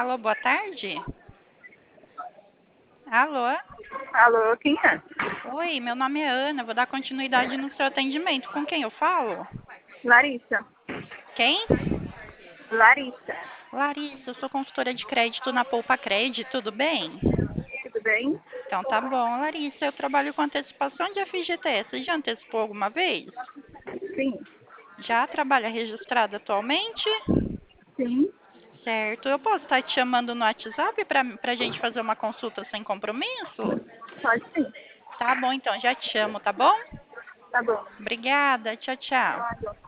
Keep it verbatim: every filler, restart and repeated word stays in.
Alô, boa tarde. Alô? Alô, quem é? Oi, meu nome é Ana, vou dar continuidade no seu atendimento. Com quem eu falo? Larissa. Quem? Larissa. Larissa, eu sou consultora de crédito na Poupa Crédito, tudo bem? Tudo bem? Então tá bom, Larissa, eu trabalho com antecipação de F G T S. Você já antecipou alguma vez? Sim. Já trabalha registrado atualmente? Sim. Certo. Eu posso estar te chamando no WhatsApp para a gente fazer uma consulta sem compromisso? Pode sim. Tá bom, então já te chamo, tá bom? Tá bom. Obrigada, tchau, tchau. Nada.